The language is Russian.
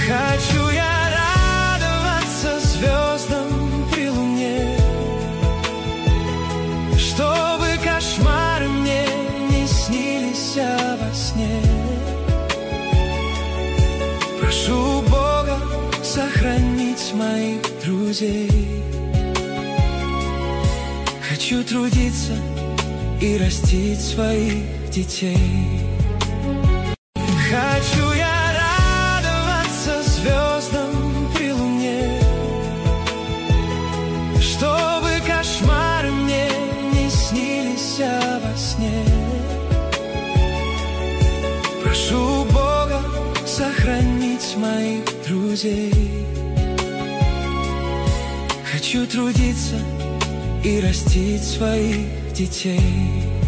Хочу я радоваться звездам при луне, чтобы кошмары мне не снились во сне. Прошу Бога сохранить моих друзей. Хочу трудиться и растить своих детей. Хочу я радоваться звездам при луне, чтобы кошмары мне не снились во сне. Прошу Бога сохранить моих друзей. Хочу трудиться и растить своих детей.